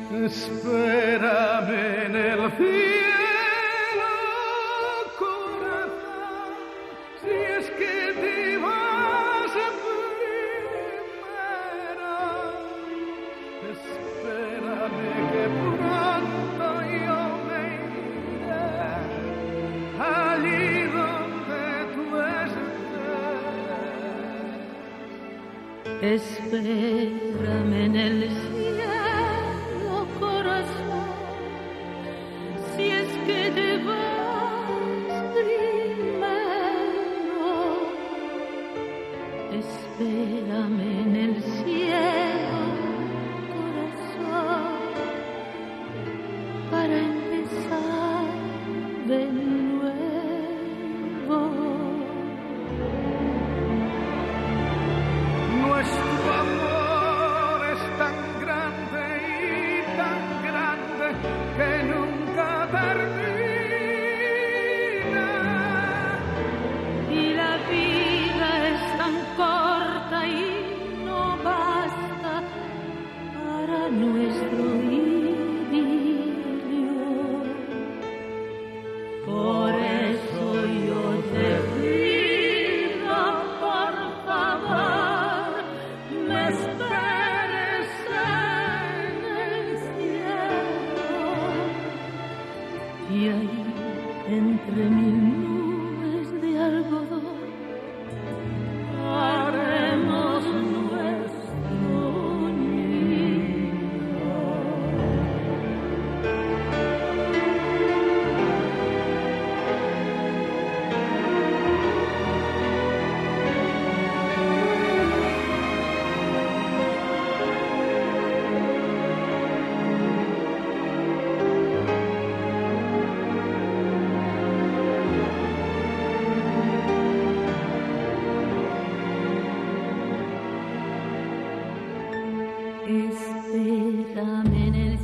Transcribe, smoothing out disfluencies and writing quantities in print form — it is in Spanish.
Espérame en el cielo, corazón, si es que te vas primero. Espérame que pronto yo me iré allí donde tú estés. Espérame en el cielo, corazón, si es que te vas primero. Espérame en el cielo, corazón, para empezar de nuevo. Nuestro amor es tan grande que nunca termina. Y la vida es tan corta y no basta para nuestro idilio. Por eso yo te pido, por favor, me esperes en el cielo. Y ahí, entre mil nubes de algodón, haremos nuestro nido. Espérame en el